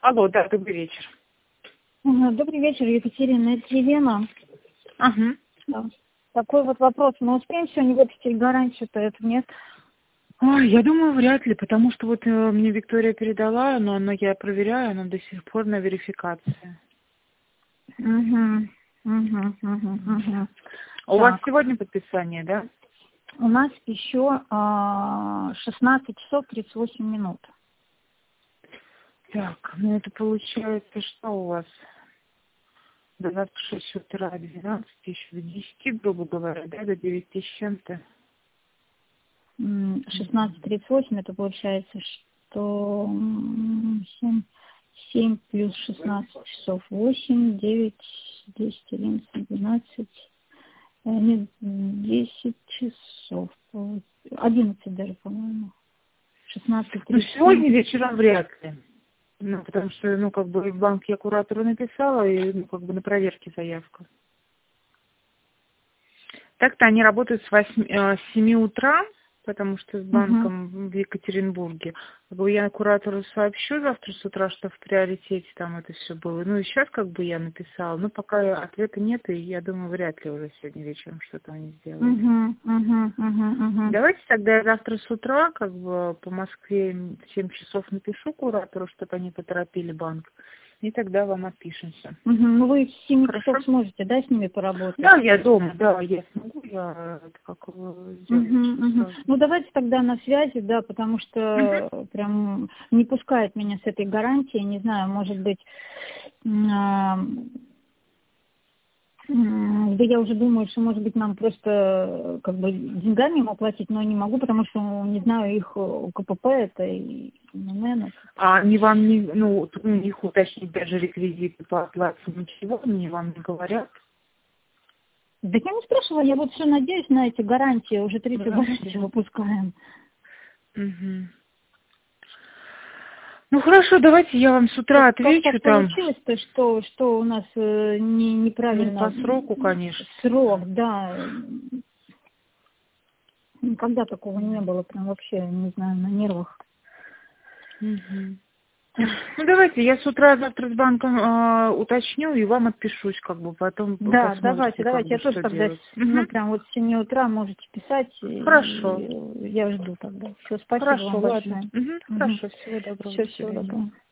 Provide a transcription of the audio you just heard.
Алло, да, добрый вечер. Добрый вечер, Екатерина, это Елена. Ага. Да. Такой вот вопрос. Мы успеем сегодня выпустить гарантию-то, это нет? Ой, я думаю, вряд ли, потому что вот мне Виктория передала, но я проверяю, она до сих пор на верификации. Угу. У вас сегодня подписание, да? У нас еще 16 часов 38 минут. Так, ну это получается, что у вас? До 26 утра, 12, еще до 10, грубо говоря, да, до 9 с чем-то. 16:38 это получается, что 7 плюс 16 часов 8, 9, 10, 11, 12, нет, 10 часов, 11 даже, по-моему. 16:37. Ну, сегодня вечером вряд ли. Ну, потому что, как бы в банк я куратору написала, и, на проверке заявку. Так-то они работают с 7 утра, потому что с банком в Екатеринбурге. Я куратору сообщу завтра с утра, что в приоритете там это все было. Ну и сейчас я написала, но пока ответа нет, и я думаю, вряд ли уже сегодня вечером что-то они сделают. Давайте тогда я завтра с утра, по Москве в 7 часов напишу куратору, чтобы они поторопили банк. И тогда вам отпишемся. Ну, вы в 7 часов сможете, да, с ними поработать? Да, я дома, да, я смогу, я сделать. Ну, давайте тогда на связи, да, потому что прям не пускает меня с этой гарантией, не знаю, может быть, да я уже думаю, что, может быть, нам просто деньгами им оплатить, но не могу, потому что не знаю их КПП, это и НН. А они вам не, у них уточнить даже реквизиты по оплате, ничего, они вам не говорят? Да я не спрашивала, я вот все надеюсь на эти гарантии, уже 3-ю гарантию выпускаем. Ну хорошо, давайте я вам с утра отвечу. Как так получилось-то, что у нас неправильно... по сроку, конечно. Срок, да. Никогда такого не было, прям вообще, не знаю, на нервах. Ну давайте, я с утра завтра с банком уточню и вам отпишусь, потом Да, посмотрите, давайте, я тоже тогда, прям вот с 7 утра можете писать. Хорошо. Я жду тогда. Все, спасибо вам большое. Хорошо, всего доброго. Всего доброго.